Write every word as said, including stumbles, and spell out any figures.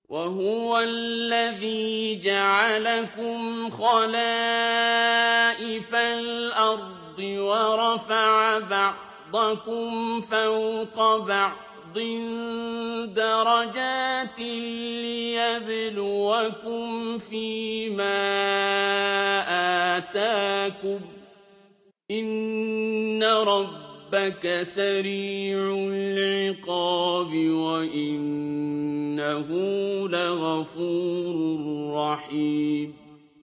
وَهُوَ الَّذِي جَعَلَكُمْ خَلَائِفَ الْأَرْضِ وَرَفَعَ بَعْضَكُمْ فَوْقَ بَعْضٍ دَرَجَاتٍ لِّيَبْلُوَكُمْ فِيمَا آتَاكُمْ ۗ إِنَّ رَبَّكَ سَرِيعُ الْعِقَابِ وَإِنَّهُ لَغَفُورٌ رَّحِيمٌ